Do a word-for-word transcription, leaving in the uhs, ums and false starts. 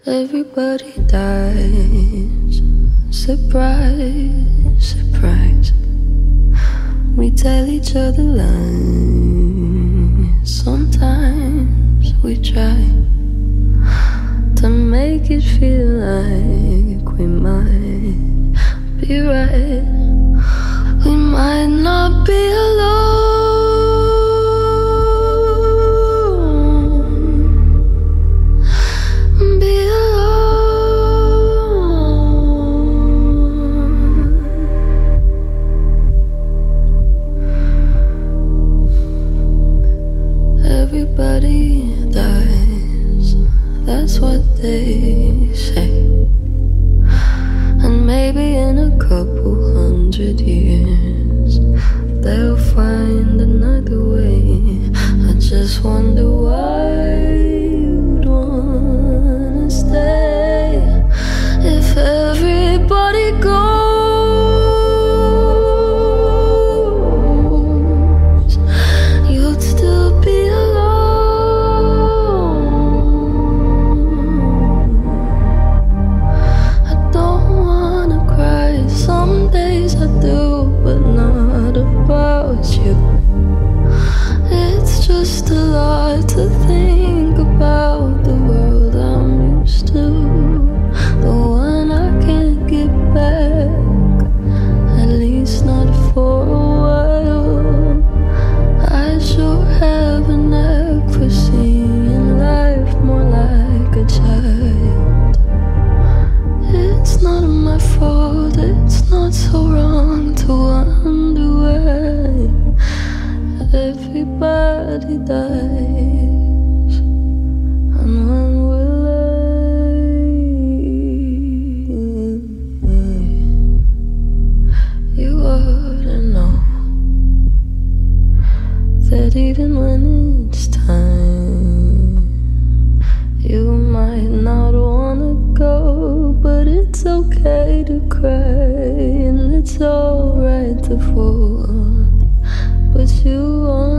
Everybody dies. Surprise, surprise. We tell each other lies. Sometimes we try to make it feel like we might be right. We might not be alone. Be alone. Everybody dies. That's what they say. And maybe in a couple hundred years they'll find another way. I just wonder why you'd wanna stay. If everybody goes, you'd still be alone. I don't wanna cry. Some days I do, but not about you. It's just a lot to think about. The world I'm used to, the one I can't get back, at least not for a while. I sure have a knack for seeing life more like a child. It's not my fault, it's not so wrong to wonder why everybody dies. And when will I? You ought to know that even when it's time, you might not wanna go, but it's okay to cry and it's alright to fall. But you won't